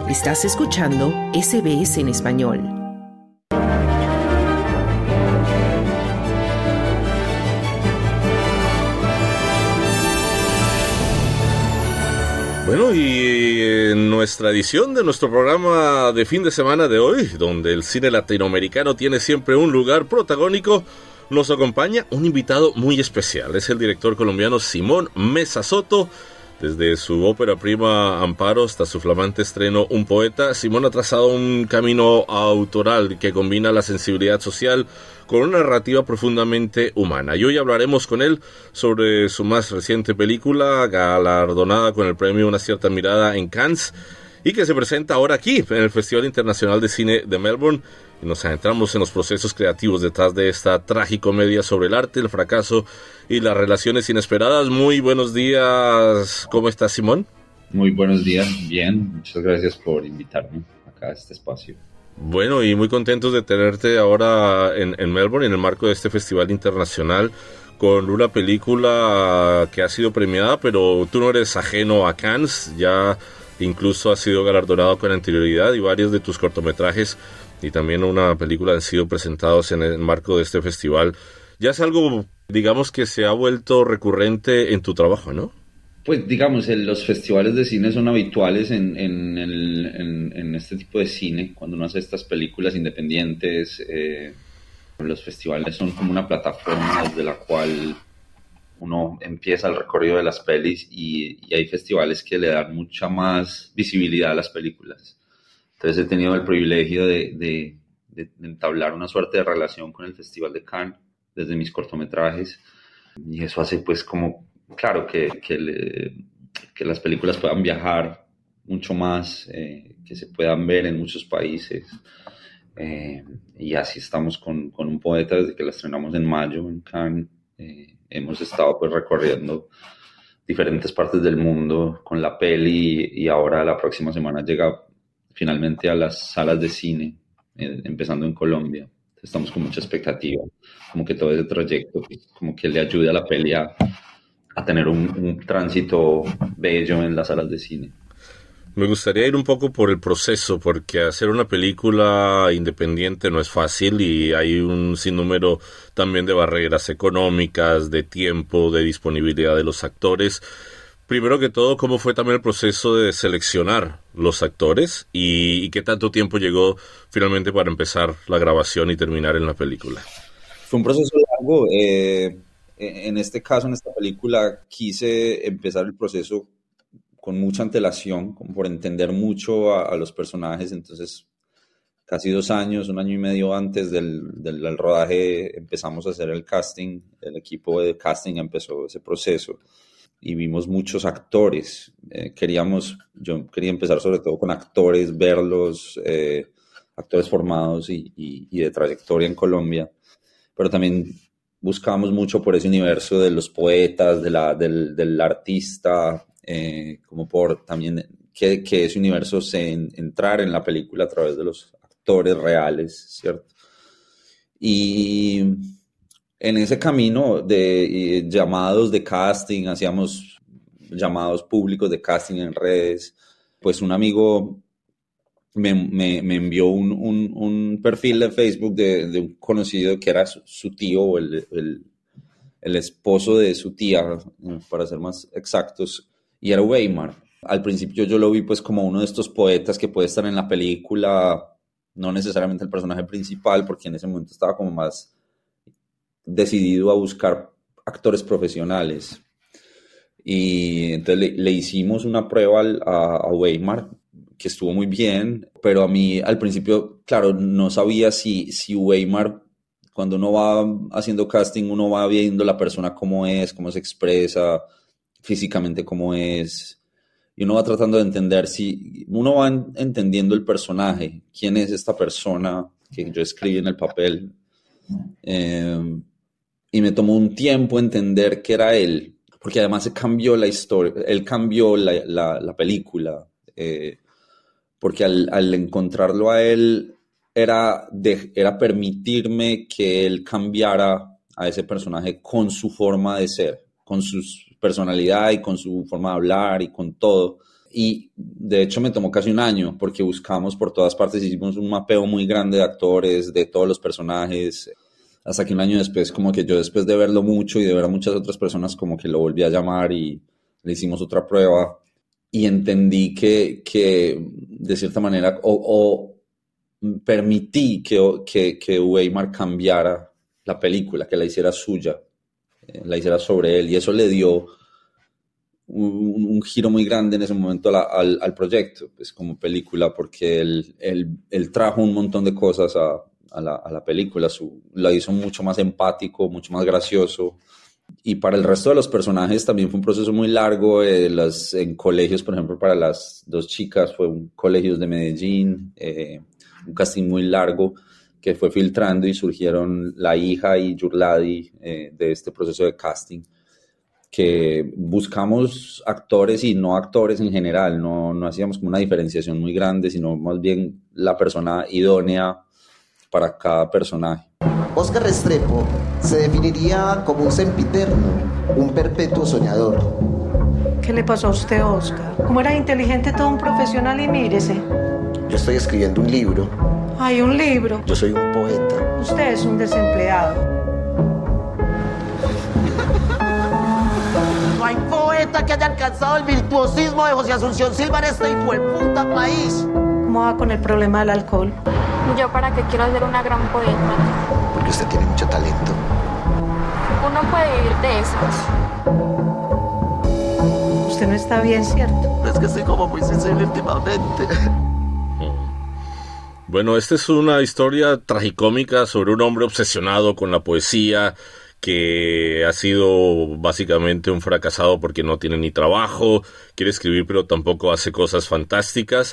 Estás escuchando SBS en español. Bueno, y en nuestra edición de nuestro programa de fin de semana de hoy, donde el cine latinoamericano tiene siempre un lugar protagónico, nos acompaña un invitado muy especial. Es el director colombiano Simón Mesa Soto. Desde su ópera prima Amparo hasta su flamante estreno Un Poeta, Simón ha trazado un camino autoral que combina la sensibilidad social con una narrativa profundamente humana. Y hoy hablaremos con él sobre su más reciente película, galardonada con el premio Una cierta mirada en Cannes, y que se presenta ahora aquí, en el Festival Internacional de Cine de Melbourne. Y nos adentramos en los procesos creativos detrás de esta tragicomedia sobre el arte, el fracaso y las relaciones inesperadas. Muy buenos días. ¿Cómo estás, Simón? Muy buenos días. Bien. Muchas gracias por invitarme acá a este espacio. Bueno, y muy contentos de tenerte ahora en Melbourne, en el marco de este festival internacional, con una película que ha sido premiada, pero tú no eres ajeno a Cannes. Ya incluso has sido galardonado con anterioridad y varios de tus cortometrajes y también una película han sido presentados en el marco de este festival. Ya es algo, digamos, que se ha vuelto recurrente en tu trabajo, ¿no? Pues digamos, los festivales de cine son habituales en este tipo de cine. Cuando uno hace estas películas independientes, los festivales son como una plataforma desde la cual uno empieza el recorrido de las pelis y hay festivales que le dan mucha más visibilidad a las películas. Entonces he tenido el privilegio de entablar una suerte de relación con el Festival de Cannes desde mis cortometrajes, y eso hace pues como, claro, que las películas puedan viajar mucho más, que se puedan ver en muchos países, y así estamos con Un Poeta desde que la estrenamos en mayo en Cannes. Hemos estado pues recorriendo diferentes partes del mundo con la peli y ahora la próxima semana llega finalmente a las salas de cine, empezando en Colombia. Estamos con mucha expectativa, como que todo ese trayecto como que le ayude a la peli a tener un tránsito bello en las salas de cine. Me gustaría ir un poco por el proceso, porque hacer una película independiente no es fácil y hay un sinnúmero también de barreras económicas, de tiempo, de disponibilidad de los actores. Primero que todo, ¿cómo fue también el proceso de seleccionar los actores y qué tanto tiempo llegó finalmente para empezar la grabación y terminar en la película? Fue un proceso largo. En este caso, en esta película, quise empezar el proceso con mucha antelación, como por entender mucho a los personajes. Entonces, casi 2 años, 1 año y medio antes del rodaje, empezamos a hacer el casting. El equipo de casting empezó ese proceso y vimos muchos actores. Yo quería empezar sobre todo con actores, verlos, actores formados y de trayectoria en Colombia, pero también buscábamos mucho por ese universo de los poetas, del artista, como por también que ese universo entrar en la película a través de los actores reales, ¿cierto? Y en ese camino de llamados de casting, hacíamos llamados públicos de casting en redes. Pues un amigo me envió un perfil de Facebook de un conocido que era su tío, el esposo de su tía, para ser más exactos, y era Weimar. Al principio yo lo vi pues como uno de estos poetas que puede estar en la película, no necesariamente el personaje principal, porque en ese momento estaba como más decidido a buscar actores profesionales. Y entonces le hicimos una prueba a Weimar, que estuvo muy bien, pero a mí al principio, claro, no sabía si Weimar, cuando uno va haciendo casting, uno va viendo la persona cómo es, cómo se expresa, físicamente cómo es, y uno va tratando de entender si uno va entendiendo el personaje, quién es esta persona que yo escribí en el papel. Y me tomó un tiempo entender que era él, porque además se cambió la historia, él cambió la película, porque al encontrarlo a él era permitirme que él cambiara a ese personaje con su forma de ser, con su personalidad y con su forma de hablar y con todo. Y de hecho me tomó casi un año porque buscamos por todas partes, hicimos un mapeo muy grande de actores, de todos los personajes, hasta que un año después, como que yo después de verlo mucho y de ver a muchas otras personas, como que lo volví a llamar y le hicimos otra prueba y entendí que de cierta manera, o permití que Weimar cambiara la película, que la hiciera suya, la hiciera sobre él, y eso le dio un giro muy grande en ese momento al proyecto, pues como película, porque él trajo un montón de cosas a la película, la hizo mucho más empático, mucho más gracioso, y para el resto de los personajes también fue un proceso muy largo, en colegios, por ejemplo, para las dos chicas fue un colegios de Medellín, un casting muy largo que fue filtrando y surgieron la hija y Yurladi de este proceso de casting, que buscamos actores y no actores en general, no hacíamos como una diferenciación muy grande, sino más bien la persona idónea para cada personaje. Óscar Restrepo se definiría como un sempiterno, un perpetuo soñador. ¿Qué le pasó a usted, Óscar? Como era inteligente, todo un profesional, y mírese. Yo estoy escribiendo un libro. Hay un libro. Yo soy un poeta. Usted es un desempleado. No hay poeta que haya alcanzado el virtuosismo de José Asunción Silva en este hijueputa país. ¿Cómo va con el problema del alcohol? ¿Yo para qué quiero ser una gran poeta? Porque usted tiene mucho talento. Uno puede vivir de eso. Usted no está bien, ¿cierto? Es que estoy como muy sensible últimamente. Bueno, esta es una historia tragicómica sobre un hombre obsesionado con la poesía, que ha sido básicamente un fracasado porque no tiene ni trabajo, quiere escribir pero tampoco hace cosas fantásticas,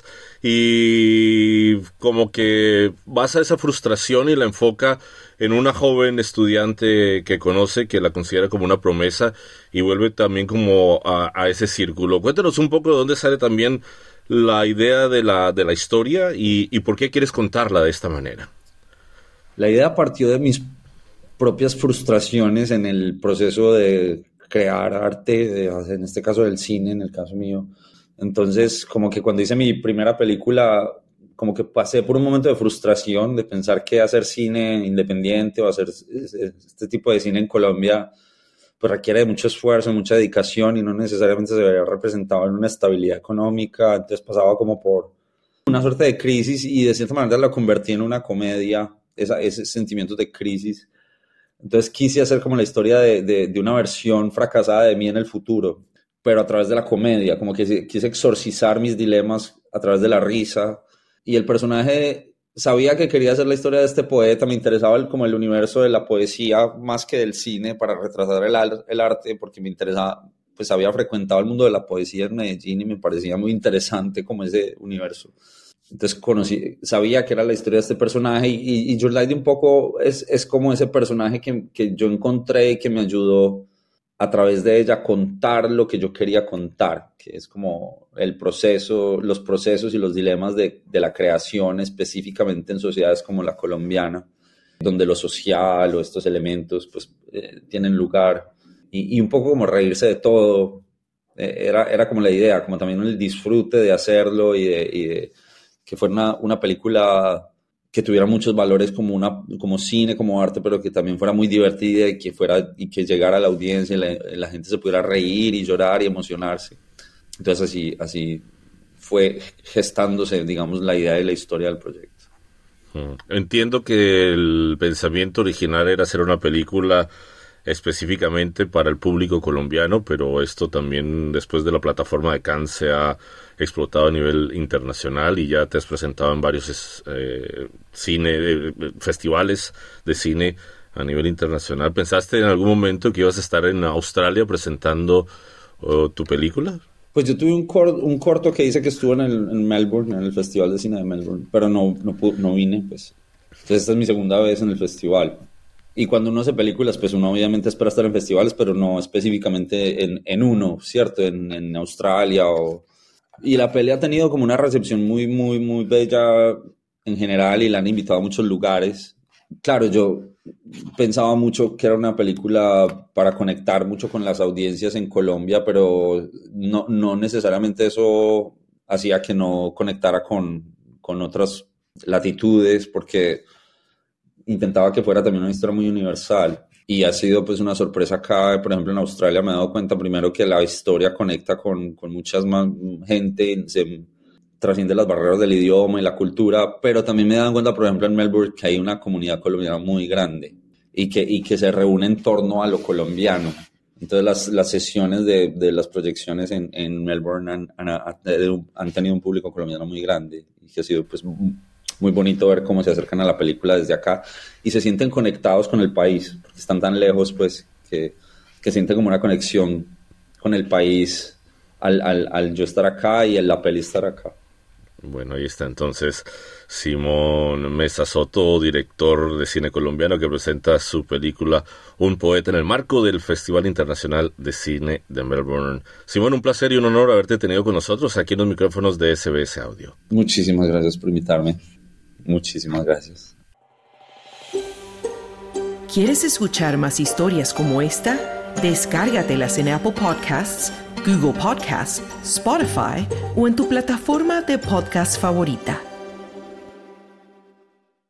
y como que basa esa frustración y la enfoca en una joven estudiante que conoce, que la considera como una promesa, y vuelve también como a ese círculo. Cuéntanos un poco de dónde sale también la idea de la historia y por qué quieres contarla de esta manera. La idea partió de mis propias frustraciones en el proceso de crear arte, en este caso del cine, en el caso mío. Entonces, como que cuando hice mi primera película, como que pasé por un momento de frustración, de pensar que hacer cine independiente o hacer este tipo de cine en Colombia pues requiere de mucho esfuerzo, mucha dedicación, y no necesariamente se vería representado en una estabilidad económica. Entonces pasaba como por una suerte de crisis, y de cierta manera la convertí en una comedia, ese sentimiento de crisis. Entonces quise hacer como la historia de una versión fracasada de mí en el futuro, pero a través de la comedia, como que quise exorcizar mis dilemas a través de la risa. Y el personaje sabía que quería hacer la historia de este poeta, me interesaba como el universo de la poesía más que del cine para retratar el arte, porque me interesaba, pues había frecuentado el mundo de la poesía en Medellín y me parecía muy interesante como ese universo. Entonces sabía que era la historia de este personaje, y Yurladi un poco es como ese personaje que yo encontré y que me ayudó a través de ella a contar lo que yo quería contar, que es como los procesos y los dilemas de la creación, específicamente en sociedades como la colombiana, donde lo social o estos elementos pues tienen lugar, y un poco como reírse de todo. Era como la idea, como también el disfrute de hacerlo y de que fuera una película que tuviera muchos valores como cine, como arte, pero que también fuera muy divertida y que llegara a la audiencia y la gente se pudiera reír y llorar y emocionarse. Entonces así fue gestándose, digamos, la idea de la historia del proyecto. Entiendo que el pensamiento original era hacer una película específicamente para el público colombiano, pero esto también después de la plataforma de Cannes se ha explotado a nivel internacional, y ya te has presentado en varios festivales de cine a nivel internacional. ¿Pensaste en algún momento que ibas a estar en Australia presentando tu película? Pues yo tuve un corto que hice que estuvo en Melbourne, en el Festival de Cine de Melbourne, pero no vine, pues. Entonces esta es mi segunda vez en el festival. Y cuando uno hace películas, pues uno obviamente espera estar en festivales, pero no específicamente en uno, ¿cierto? En Australia. Y la peli ha tenido como una recepción muy, muy, muy bella en general, y la han invitado a muchos lugares. claro, yo pensaba mucho que era una película para conectar mucho con las audiencias en Colombia, pero no necesariamente eso hacía que no conectara con otras latitudes, porque intentaba que fuera también una historia muy universal. Y ha sido pues una sorpresa acá, por ejemplo en Australia me he dado cuenta primero que la historia conecta con muchas más gente, se trasciende las barreras del idioma y la cultura, pero también me he dado cuenta, por ejemplo en Melbourne, que hay una comunidad colombiana muy grande y que se reúne en torno a lo colombiano. Entonces las sesiones de las proyecciones en Melbourne han tenido un público colombiano muy grande y que ha sido pues muy bonito ver cómo se acercan a la película desde acá y se sienten conectados con el país, porque están tan lejos pues que sienten como una conexión con el país al yo estar acá y en la peli estar acá. Bueno, ahí está entonces Simón Mesa Soto, director de cine colombiano que presenta su película Un poeta en el marco del Festival Internacional de Cine de Melbourne. Simón, un placer y un honor haberte tenido con nosotros aquí en los micrófonos de SBS Audio. Muchísimas gracias por invitarme. Muchísimas gracias. ¿Quieres escuchar más historias como esta? Descárgatelas en Apple Podcasts, Google Podcasts, Spotify o en tu plataforma de podcast favorita.